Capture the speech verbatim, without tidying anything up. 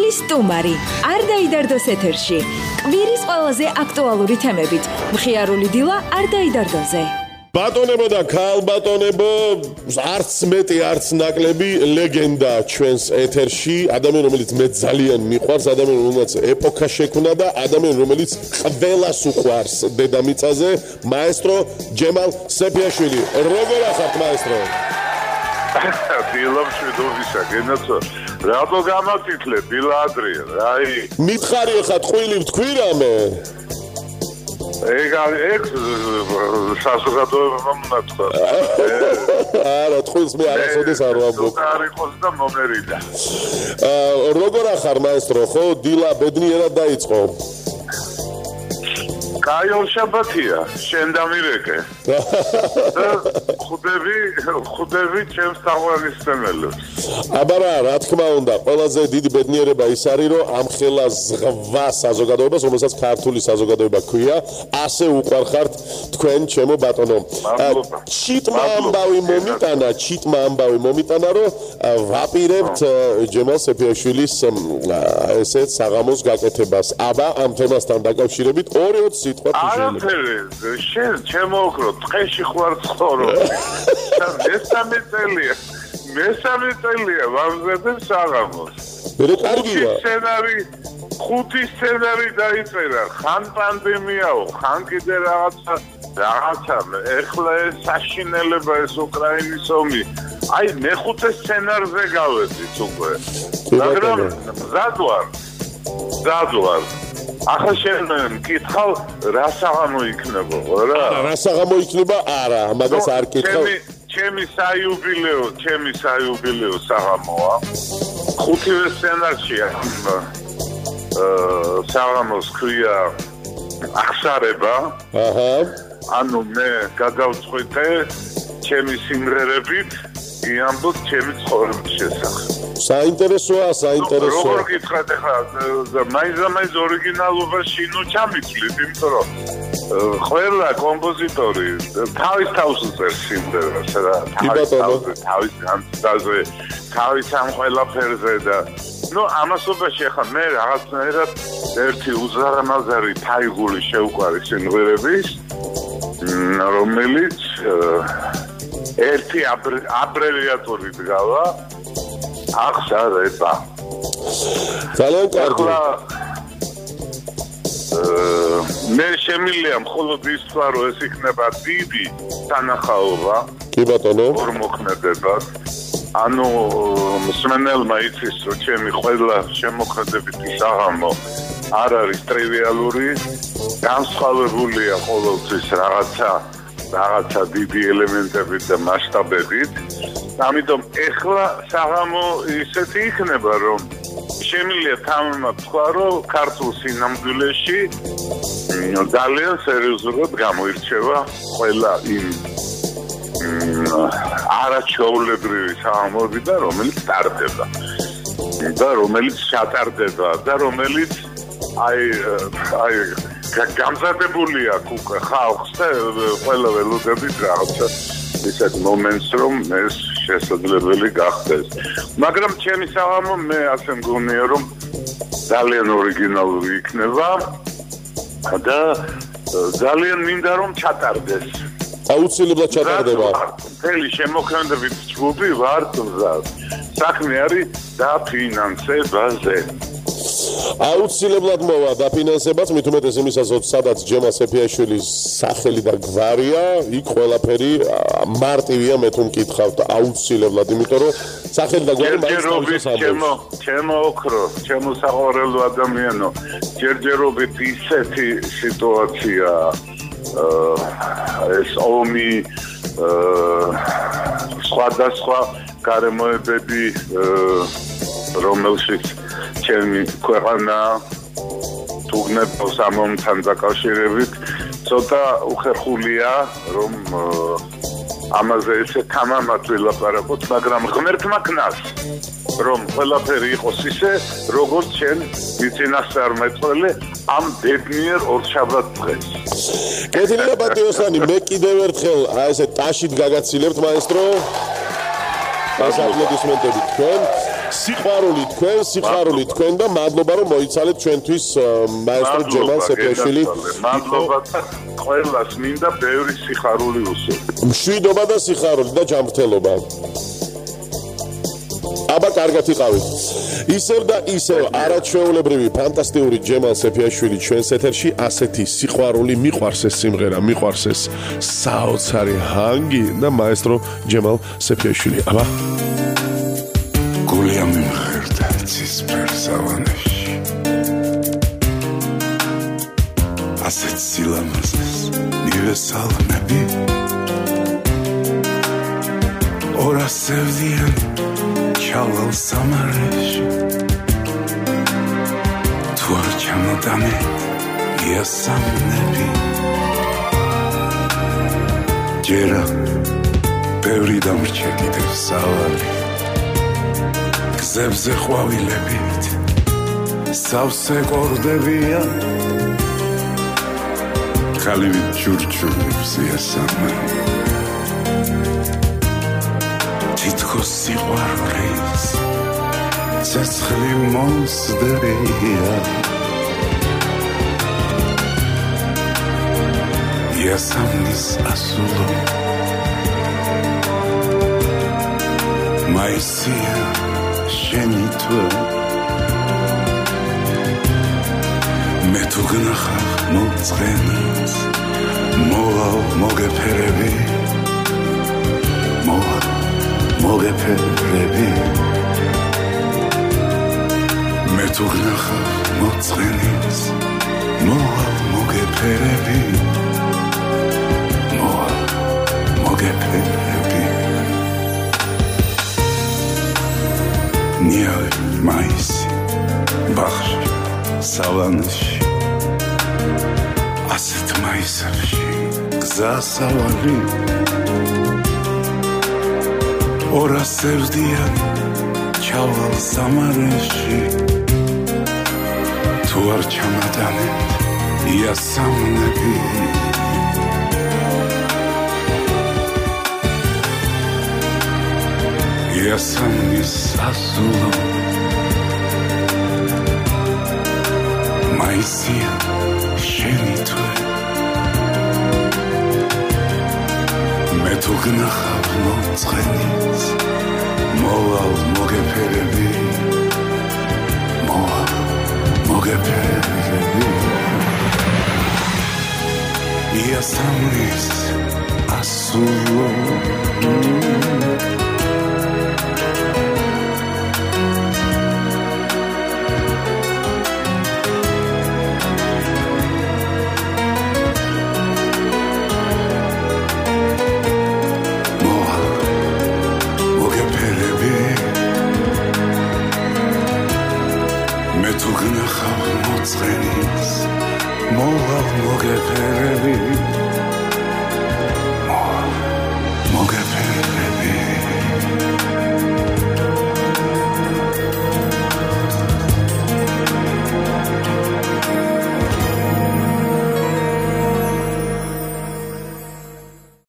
კვირის სტუმარი. არ დაიდარდოს ეთერში. კვირის ყველაზე აქტუალური თემებით. მხიარული დილა არ დაიდარდოზე. ბატონებო და ქალბატონებო, არც მეტი, არც ნაკლები ლეგენდა ჩვენს ეთერში, ადამიანი, რომელიც მე ძალიან მიყვარს, ადამიანი, რომელსაც ეპოქა შექმნა და ადამიანი, რომელიც ყველას უყვარს დედამიწაზე, მაესტრო ჯემალ სეფიაშვილი. როგორ ახართ, მაესტრო? დილა მშვიდობისა, გენაცო. რატო გამატიტლე დილა ადრია, რაი? მითხარი ხა ტყვილი ვთქვი რამე? ეგ ეგ საზოგადოებამ ნათქვა. არა, ტყუილს მე არასოდეს არ ვამბობ. არ იყოს და მომერიდა. აა როგორ ახარ მაესტრო, ხო? დილა ბედნიერად დაიწყო. კაი ორშაბათია, შენ დამირეკე. ხუდები, ხუდები ჩემს თაღვანისმცემელებს. აბარა, რა თქმა უნდა, ყველაზე დიდი ბედნიერება ის არის, რომ ამ ხელა ზღვა საზოგადოებას, რომელსაც ქართული საზოგადოება ქვია, ასე უყვარხართ თქვენ, ჩემო ბატონო. ჩიტმა ამბავი მომიტანა, ჩიტმა ამბავი მომიტანა, რომ ვაპირებთ ჯემალ სეფიაშვილის ესეთ საღამოს გაკეთებას. აბა, ამ თემასთან დაკავშირებით ორი ოცი სიტყვა არაფერი, შენ ჩემო ოქრო, ტყეში ხوار ცხოვრობ. მესამე წელია, მესამე წელია ვამზადებ საღამოს. მე კარგია. სცენარი, ხუთი სცენარი დაიწერა, ხან პანდემიაო, ხან კიდე რაღაცა, რაღაცა, ეხლა ეს საშინელება ეს უკრაინის ომი. აი, მეხუთე სცენარზე გავედით უკვე. მაგრამ მზად ვარ. მზად ვარ. ახლა შენ მკითხავ რა საღამო იქნება, რა? რა საღამო იქნება? არა, მაგას არ კითხავ. ჩემი საიუბილეო, ჩემი საიუბილეო საღამოა. ხუთივე სცენარშია. აა საღამოს ქვია ახსარება. აჰა. ანუ მე გადავწყვიტე ჩემი სიმღერებით იამბოთ ჩემი ცხოვრების შესახებ. საინტერესოა, საინტერესოა. როგორ გითხრათ ახლა, მაინც-მაინც ორიგინალობაში ნუ ჩამიცვლით, იმიტომ რომ ყველა კომპოზიტორი თავის თავს უწერს სიმღერას რა, თავის თავზე, თავის განცდაზე, თავის ამ ყველაფერზე და ნუ ამასობაში ახლა მე რაღაცნაირად ერთი უზარმაზარი თაიგული შევყვარი სიმღერების, რომელიც ერთი აბრევიატურით გავა ახსარება. ძალიან კარგი. მე შემიძლია მხოლოდ ის თქვა, რომ ეს იქნება დიდი თანახაობა. კი ბატონო. ორმოქმედებად. ანუ მსმენელმა იცის, რომ ჩემი ყველა შემოქმედებითი საღამო არ არის ტრივიალური, განსხვავებულია ყოველთვის რაღაცა რაღაცა დიდი ელემენტებით და მასშტაბებით. ამიტომ ეხლა საღამო ისეთი იქნება, რომ შემიძლია თამამად თქვა, რომ ქართულ სინამდვილეში ძალიან სერიოზულად გამოირჩევა ყველა იმ არაჩვეულებრივი საღამოები და რომელიც ტარდება და რომელიც ჩატარდება და რომელიც აი აი გამზადებული აქვს უკვე ხალხს და ყველა ველოდებით რაღაცა ისეთ მომენტს რომ ეს შესაძლებელი გახდეს. მაგრამ ჩემი საღამო მე ასე მგონია რომ ძალიან ორიგინალური იქნება და ძალიან მინდა რომ ჩატარდეს. აუცილებლად ჩატარდება. მთელი შემოქმედებით ჯგუფი ვართ მზად. საქმე არის დაფინანსებაზე. აუცილებლად მოვა დაფინანსებაც, მით უმეტეს იმისას, რომ სადაც ჯემალ სეფიაშვილის სახელი და გვარია, იქ ყველაფერი მარტივია, მე თუ მკითხავთ აუცილებლად, იმიტომ რომ სახელი და გვარი მაინც თავისას ამბობს. ჩემო, ჩემო ოქრო, ჩემო საყვარელო ადამიანო, ჯერჯერობით ისეთი სიტუაცია, ეს ომი, სხვადასხვა გარემოებები, რომელშიც ჩემი ქვეყანა თუგნებს ამ ომთან დაკავშირებით ცოტა უხერხულია რომ ამაზე ესე თამამად ვილაპარაკოთ, მაგრამ ღმერთმა ქნას რომ ყველაფერი იყოს ისე, როგორც შენ მიწინასწარმეტყველი ამ ბედნიერ ორშაბათ დღეს. კეთილი პატიოსანი, მე კიდევ ერთხელ აი ესე ტაშით გაგაცილებთ მაესტრო. ასაკლოდისმენტები თქვენ. სიყვარული თქვენ, სიხარული თქვენ და მადლობა რომ მოიცალეთ ჩვენთვის მაესტრო ჯემალ სეფიაშვილი. მადლობა და ყველას მინდა ბევრი სიხარული უსურვო. მშვიდობა და სიხარული და ჯანმრთელობა. აბა კარგად იყავით. ისევ და ისევ არაჩვეულებრივი ფანტასტიკური ჯემალ სეფიაშვილი ჩვენს ეთერში ასეთი სიყვარული მიყვარს ეს სიმღერა, მიყვარს ეს საოცარი ჰანგი და მაესტრო ჯემალ სეფიაშვილი. აბა გულია მიმღერდა ცისფერ სავანეში ასეთ სილამაზეს მივესალმები ორასევდიან ჩავალ სამარეში თუ არ ჩამოდამე იასამნები ჯერა ბევრი დამრჩა კიდევ სავალი გზებზე ყვავილებით სავსე ყორდებია ხალივით ჯურჯულებს იასამნები თითქოს სიყვარულის ცეცხლი მომსდრია იასამნის ასულო მაისია შენი თვე მე თუ გნახავ მოწყენას მოვალ მოგეფერები მოვალ მოგეფერები მე თუ გნახავ მოწყენას მოვალ მოგეფერები მოვალ მოგეფერები ნიავი მაისი ბახში სავანეში ასეთ მაისებში გზასავალი ორასევდიან ჩავალ სამარეში თუ არ ჩამატანეთ იასამნები იასამნის ასულო მაისია შენი თვე მე თუ გნახავ მოწყენით მოვალ მოგეფერები მოვალ მოგეფერები იასამნის ასულო მე თუ გნახავ მოწყენით მოვალ მოგეფერები